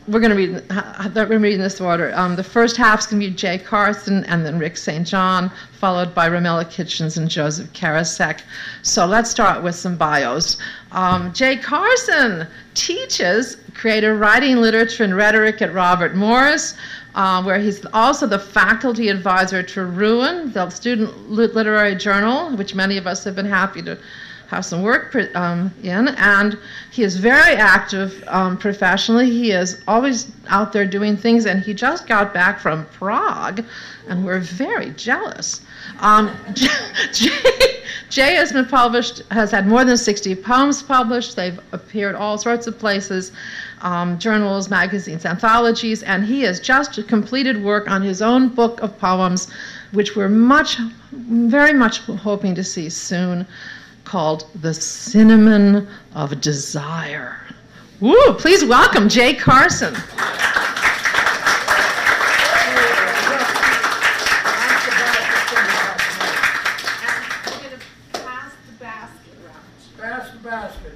we're going to read in this order. The first half's going to be Jay Carson and then Rick St. John, followed by Romello Kitchens and Joseph Karasek. So let's start with some bios. Jay Carson teaches creative writing, literature, and rhetoric at Robert Morris, where he's also the faculty advisor to Ruin, the student literary journal, which many of us have been happy to have some work in, and he is very active professionally. He is always out there doing things, and he just got back from Prague, and we're very jealous. Jay has been published, has had more than 60 poems published. They've appeared all sorts of places, journals, magazines, anthologies, and he has just completed work on his own book of poems, which we're very much hoping to see soon, called The Cinnamon of Desire. Woo! Please welcome Jay Carson. Pass the basket.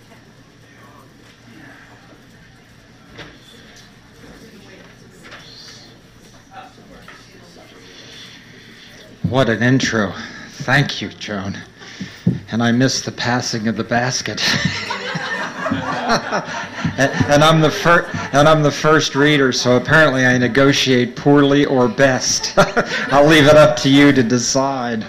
What an intro. Thank you, Joan. And I missed the passing of the basket. and I'm the first reader, so apparently I negotiate poorly or best. I'll leave it up to you to decide.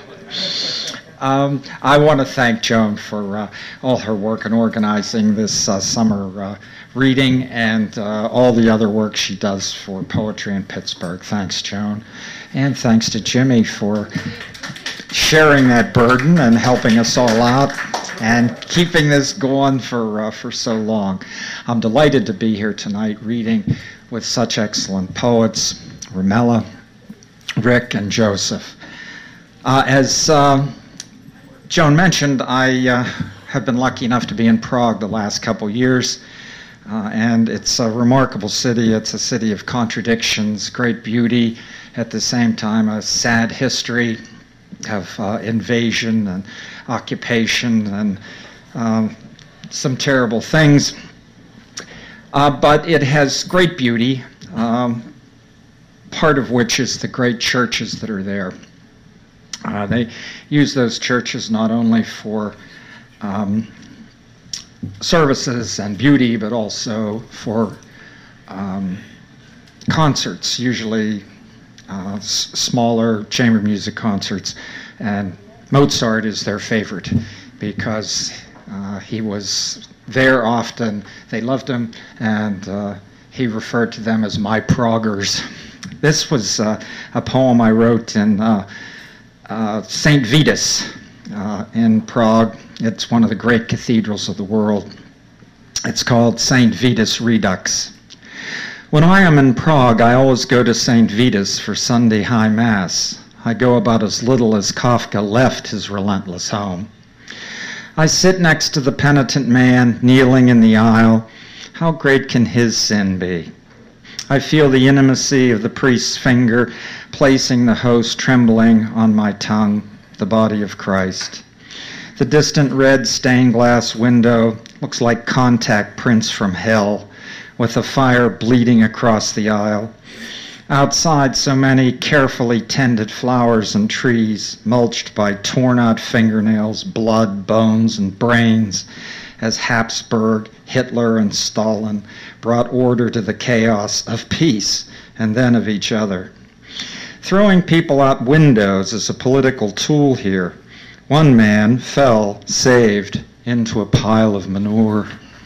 I want to thank Joan for all her work in organizing this summer reading and all the other work she does for poetry in Pittsburgh. Thanks, Joan. And thanks to Jimmy for sharing that burden and helping us all out and keeping this going for so long. I'm delighted to be here tonight reading with such excellent poets, Romello, Rick, and Joseph. As Joan mentioned, I have been lucky enough to be in Prague the last couple years, and it's a remarkable city. It's a city of contradictions, great beauty, at the same time a sad history of invasion and occupation and some terrible things. But it has great beauty, part of which is the great churches that are there. They use those churches not only for services and beauty, but also for concerts, usually smaller chamber music concerts. And Mozart is their favorite because he was there often. They loved him, and he referred to them as my Praguers. This was a poem I wrote in St. Vitus in Prague. It's one of the great cathedrals of the world. It's called St. Vitus Redux. When I am in Prague, I always go to St. Vitus for Sunday High Mass. I go about as little as Kafka left his relentless home. I sit next to the penitent man kneeling in the aisle. How great can his sin be? I feel the intimacy of the priest's finger placing the host trembling on my tongue, the body of Christ. The distant red stained glass window looks like contact prints from hell, with a fire bleeding across the aisle. Outside, so many carefully tended flowers and trees, mulched by torn-out fingernails, blood, bones, and brains, as Habsburg, Hitler, and Stalin brought order to the chaos of peace and then of each other. Throwing people out windows is a political tool here. One man fell, saved, into a pile of manure.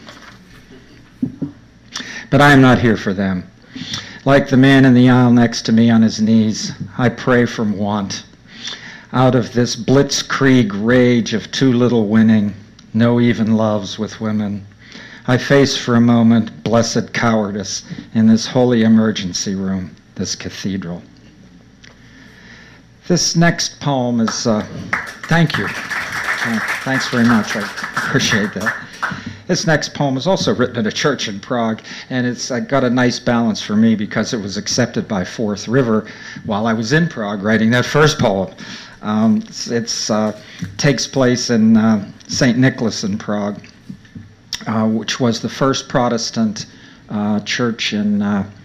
But I am not here for them. Like the man in the aisle next to me on his knees, I pray from want. Out of this blitzkrieg rage of too little winning, no even loves with women, I face for a moment blessed cowardice in this holy emergency room, this cathedral. This next poem is, thank you. Thanks very much, I appreciate that. This next poem is also written at a church in Prague, and it's got a nice balance for me because it was accepted by Fourth River while I was in Prague writing that first poem. It takes place in St. Nicholas in Prague, which was the first Protestant church in,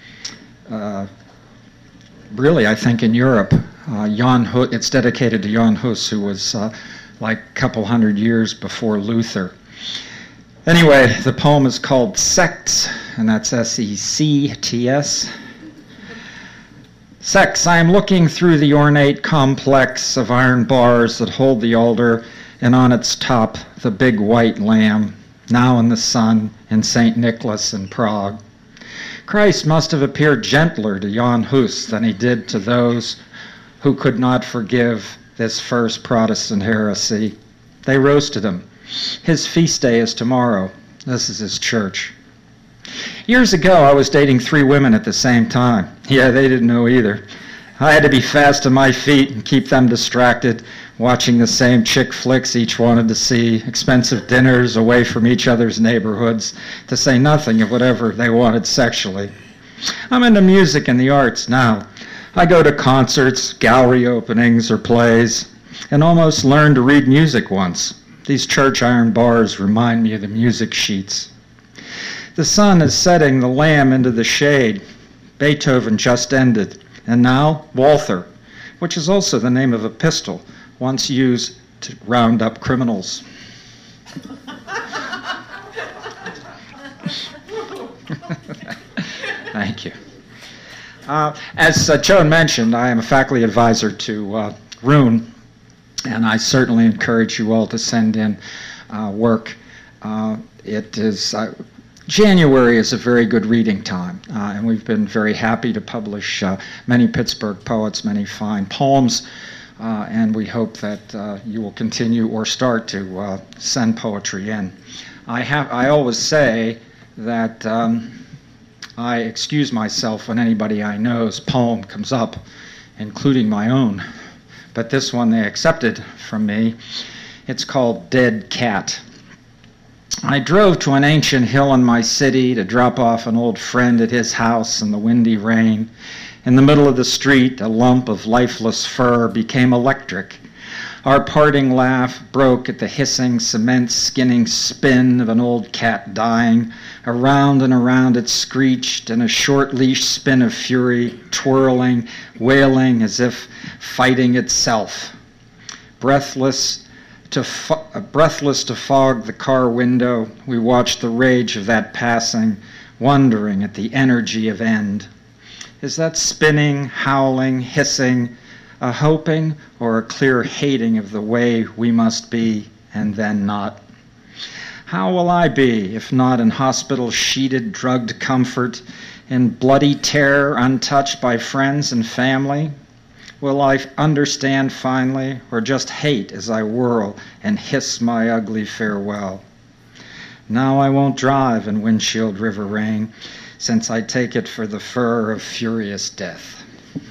really, I think, in Europe. It's dedicated to Jan Hus, who was like a couple hundred years before Luther. Anyway, the poem is called Sects, and that's S-E-C-T-S. Sects, I am looking through the ornate complex of iron bars that hold the altar, and on its top the big white lamb, now in the sun in St. Nicholas in Prague. Christ must have appeared gentler to Jan Hus than he did to those who could not forgive this first Protestant heresy. They roasted him. His feast day is tomorrow. This is his church. Years ago, I was dating 3 women at the same time. Yeah, they didn't know either. I had to be fast on my feet and keep them distracted, watching the same chick flicks each wanted to see, expensive dinners away from each other's neighborhoods, to say nothing of whatever they wanted sexually. I'm into music and the arts now. I go to concerts, gallery openings, or plays, and almost learned to read music once. These church iron bars remind me of the music sheets. The sun is setting the lamb into the shade. Beethoven just ended. And now, Walther, which is also the name of a pistol, once used to round up criminals. Thank you. As Joan mentioned, I am a faculty advisor to Roon, and I certainly encourage you all to send in work. It is January is a very good reading time, and we've been very happy to publish many Pittsburgh poets, many fine poems, and we hope that you will continue or start to send poetry in. I always say that I excuse myself when anybody I know's poem comes up, including my own, but this one they accepted from me. It's called Dead Cat. I drove to an ancient hill in my city to drop off an old friend at his house in the windy rain. In the middle of the street, a lump of lifeless fur became electric. Our parting laugh broke at the hissing, cement-skinning spin of an old cat dying. Around and around it screeched in a short-leash spin of fury, twirling, wailing as if fighting itself. Breathless to fog the car window, we watched the rage of that passing, wondering at the energy of end. Is that spinning, howling, hissing, a hoping or a clear hating of the way we must be and then not? How will I be if not in hospital-sheeted, drugged comfort, in bloody terror untouched by friends and family? Will I understand finally, or just hate as I whirl and hiss my ugly farewell? Now I won't drive in windshield river rain, since I take it for the fur of furious death.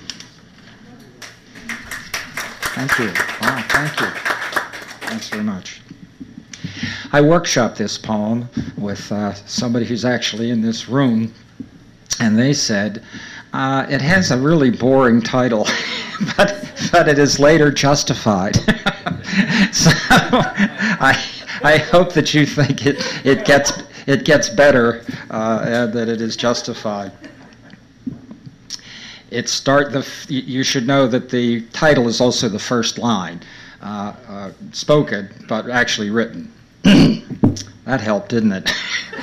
Thank you. Wow, thank you. Thanks very much. I workshopped this poem with somebody who's actually in this room, and they said, it has a really boring title, but it is later justified. So I hope that you think it gets better and that it is justified. You should know that the title is also the first line, spoken but actually written. That helped, didn't it?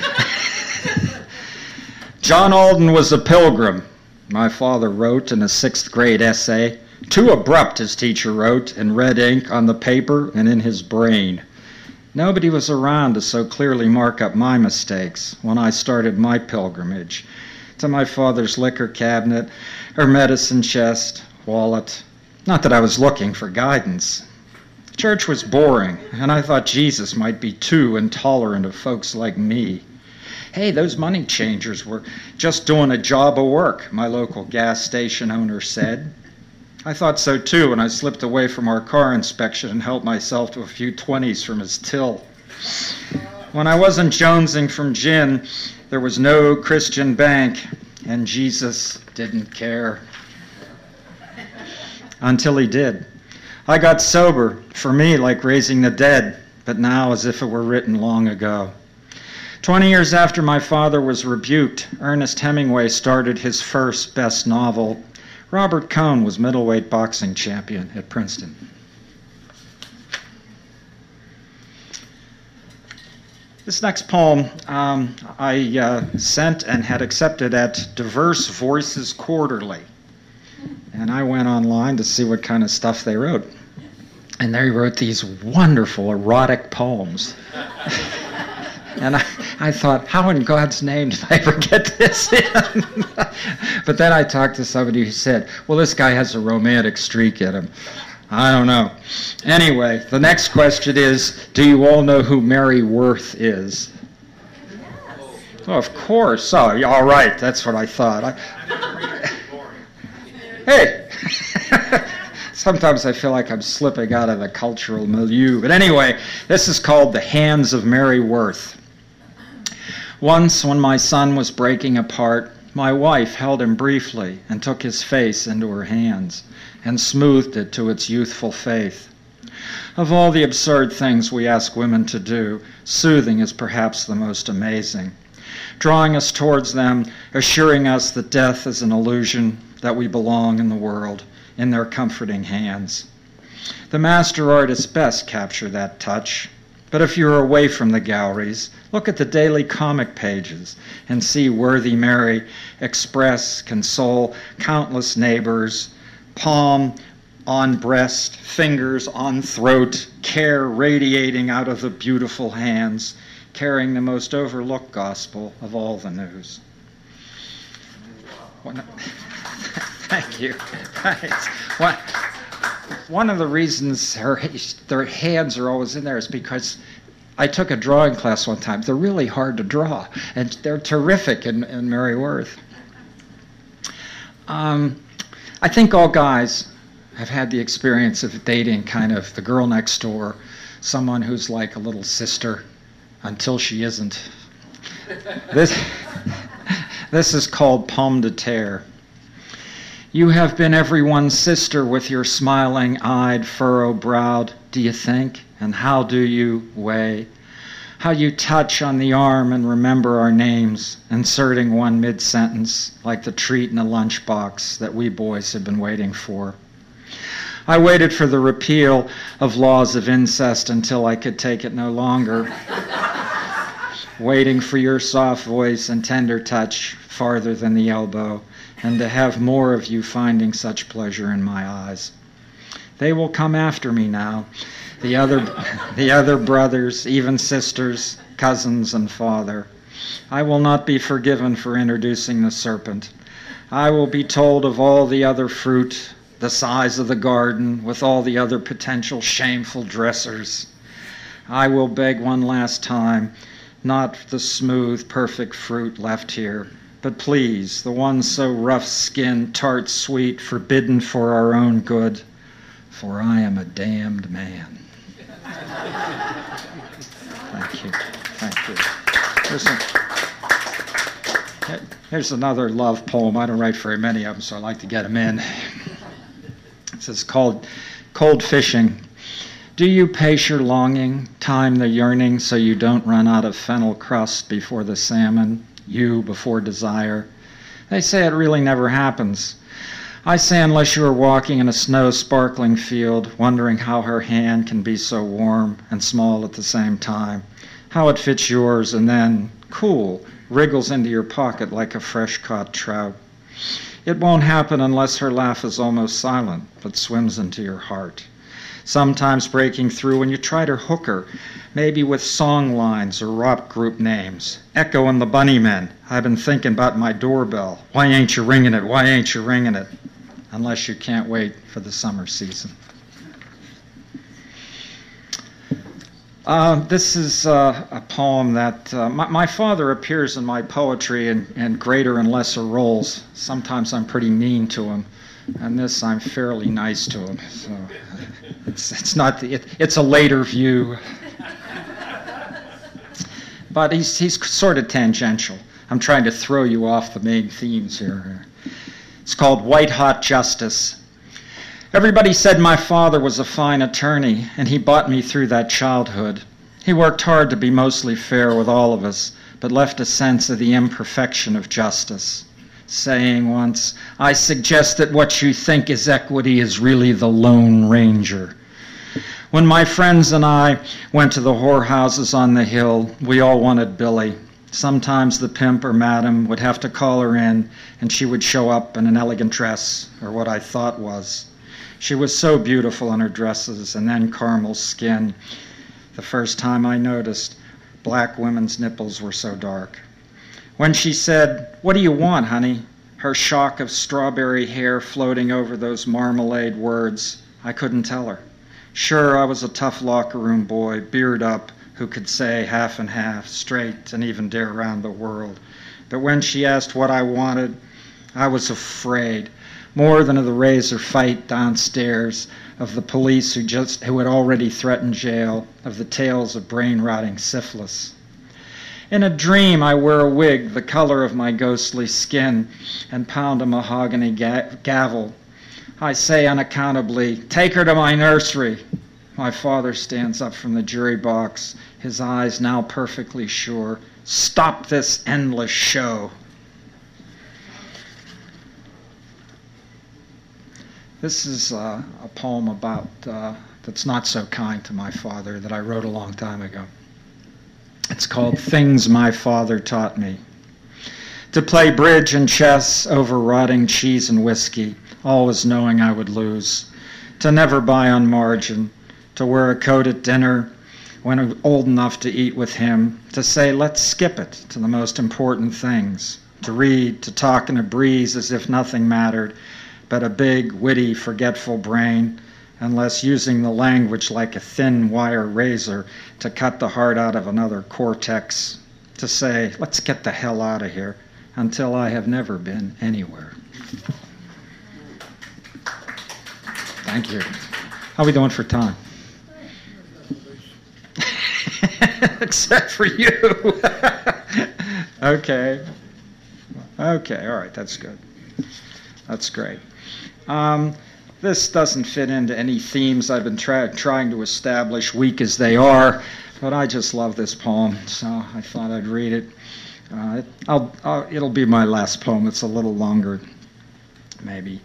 John Alden was a pilgrim, my father wrote in a 6th grade essay. Too abrupt, his teacher wrote, in red ink on the paper and in his brain. Nobody was around to so clearly mark up my mistakes when I started my pilgrimage to my father's liquor cabinet, her medicine chest, wallet. Not that I was looking for guidance. Church was boring, and I thought Jesus might be too intolerant of folks like me. Hey, those money changers were just doing a job of work, my local gas station owner said. I thought so too when I slipped away from our car inspection and helped myself to a few 20s from his till. When I wasn't jonesing from gin, there was no Christian bank, and Jesus didn't care. Until he did. I got sober, for me like raising the dead, but now as if it were written long ago. 20 years after my father was rebuked, Ernest Hemingway started his first best novel. Robert Cohn was middleweight boxing champion at Princeton. This next poem I sent and had accepted at Diverse Voices Quarterly. And I went online to see what kind of stuff they wrote. And they wrote these wonderful erotic poems. And I thought, how in God's name did I ever get this in? But then I talked to somebody who said, well, this guy has a romantic streak in him. I don't know. Anyway, the next question is, do you all know who Mary Worth is? Oh, of course. Oh, all right. That's what I thought. Hey! Sometimes I feel like I'm slipping out of the cultural milieu. But anyway, this is called The Hands of Mary Worth. Once, when my son was breaking apart, my wife held him briefly and took his face into her hands and smoothed it to its youthful faith. Of all the absurd things we ask women to do, soothing is perhaps the most amazing, drawing us towards them, assuring us that death is an illusion, that we belong in the world, in their comforting hands. The master artists best capture that touch. But if you're away from the galleries, look at the daily comic pages and see worthy Mary express, console countless neighbors, palm on breast, fingers on throat, care radiating out of the beautiful hands, carrying the most overlooked gospel of all the news. Thank you. Thanks. One of the reasons their hands are always in there is because I took a drawing class one time. They're really hard to draw, and they're terrific in Mary Worth. I think all guys have had the experience of dating kind of the girl next door, someone who's like a little sister until she isn't. This is called Pomme de Terre. You have been everyone's sister with your smiling-eyed, furrow-browed, do you think, and how do you weigh? How you touch on the arm and remember our names, inserting one mid-sentence like the treat in a lunchbox that we boys have been waiting for. I waited for the repeal of laws of incest until I could take it no longer, waiting for your soft voice and tender touch farther than the elbow, and to have more of you finding such pleasure in my eyes. They will come after me now, the other brothers, even sisters, cousins, and father. I will not be forgiven for introducing the serpent. I will be told of all the other fruit, the size of the garden, with all the other potential shameful dressers. I will beg one last time, not the smooth, perfect fruit left here, but please, the one so rough-skinned, tart, sweet, forbidden for our own good, for I am a damned man. Thank you. Thank you. Here's another love poem. I don't write very many of them, so I like to get them in. This is called Cold Fishing. Do you pace your longing, time the yearning, so you don't run out of fennel crust before the salmon, you before desire? They say it really never happens. I say unless you are walking in a snow-sparkling field, wondering how her hand can be so warm and small at the same time, how it fits yours and then, cool, wriggles into your pocket like a fresh-caught trout. It won't happen unless her laugh is almost silent, but swims into your heart, sometimes breaking through when you try to hook her, maybe with song lines or rock group names. Echo and the Bunnymen, I've been thinking about my doorbell. Why ain't you ringing it? Why ain't you ringing it? Unless you can't wait for the summer season. This is a poem that my father appears in my poetry in greater and lesser roles. Sometimes I'm pretty mean to him, and this I'm fairly nice to him. So it's a later view, but he's sort of tangential. I'm trying to throw you off the main themes here. It's called White Hot Justice. Everybody said my father was a fine attorney, and he bought me through that childhood. He worked hard to be mostly fair with all of us, but left a sense of the imperfection of justice, saying once, "I suggest that what you think is equity is really the Lone Ranger." When my friends and I went to the whorehouses on the hill, we all wanted Billy. Sometimes the pimp or madam would have to call her in, and she would show up in an elegant dress, or what I thought was. She was so beautiful in her dresses, and then caramel skin. The first time I noticed black women's nipples were so dark. When she said, "What do you want, honey?" her shock of strawberry hair floating over those marmalade words, I couldn't tell her. Sure, I was a tough locker room boy, beard up, who could say half and half, straight, and even dare around the world. But when she asked what I wanted, I was afraid, more than of the razor fight downstairs, of the police who had already threatened jail, of the tales of brain-rotting syphilis. In a dream, I wear a wig the color of my ghostly skin and pound a mahogany gavel. I say unaccountably, "Take her to my nursery." My father stands up from the jury box, his eyes now perfectly sure. "Stop this endless show." This is a poem about that's not so kind to my father that I wrote a long time ago. It's called "Things My Father Taught Me." To play bridge and chess over rotting cheese and whiskey, always knowing I would lose. To never buy on margin. To wear a coat at dinner when old enough to eat with him. To say, "Let's skip it," to the most important things. To read, to talk in a breeze as if nothing mattered, but a big, witty, forgetful brain, unless using the language like a thin wire razor to cut the heart out of another cortex. To say, "Let's get the hell out of here," until I have never been anywhere. Thank you. How are we doing for time? Except for you. Okay. Okay, all right, that's good. That's great. This doesn't fit into any themes I've been trying to establish, weak as they are, but I just love this poem, so I thought I'd read it. It'll be my last poem. It's a little longer, maybe.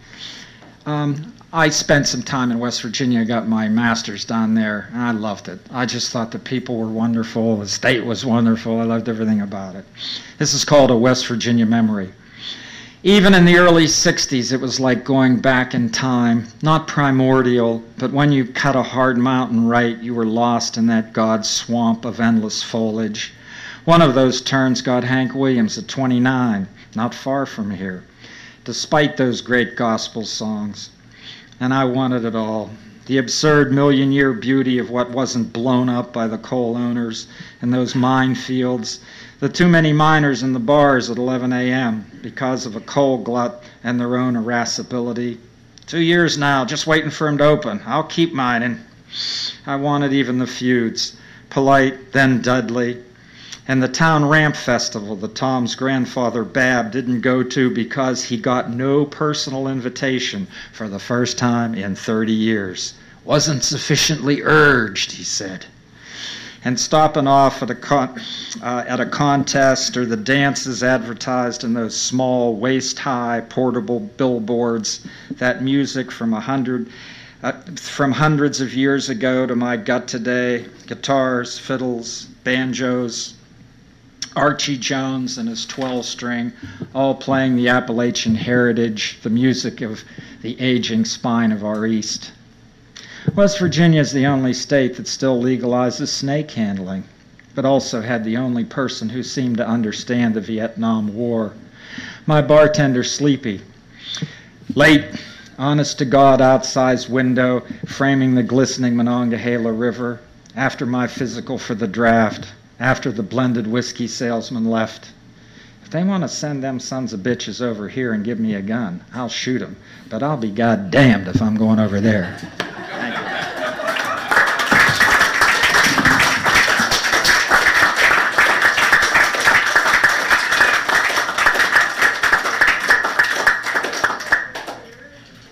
I spent some time in West Virginia, got my master's down there, and I loved it. I just thought the people were wonderful, the state was wonderful, I loved everything about it. This is called A West Virginia Memory. Even in the early 60s, it was like going back in time, not primordial, but when you cut a hard mountain right, you were lost in that God swamp of endless foliage. One of those turns got Hank Williams at 29, not far from here, despite those great gospel songs. And I wanted it all. The absurd million-year beauty of what wasn't blown up by the coal owners and those minefields, the too many miners in the bars at 11 a.m. because of a coal glut and their own irascibility. 2 years now, just waiting for him to open. I'll keep mining. I wanted even the feuds, Polite, then Dudley, and the town ramp festival that Tom's grandfather Bab didn't go to because he got no personal invitation for the first time in 30 years. Wasn't sufficiently urged, he said. And stopping off at a contest or the dances advertised in those small, waist-high, portable billboards, that music from hundreds of years ago to my gut today, guitars, fiddles, banjos, Archie Jones and his 12-string, all playing the Appalachian heritage, the music of the aging spine of our East. West Virginia is the only state that still legalizes snake handling, but also had the only person who seemed to understand the Vietnam War. My bartender, Sleepy, late, honest-to-God outsized window framing the glistening Monongahela River, after my physical for the draft, after the blended whiskey salesman left. If they want to send them sons of bitches over here and give me a gun, I'll shoot them, but I'll be goddamned if I'm going over there.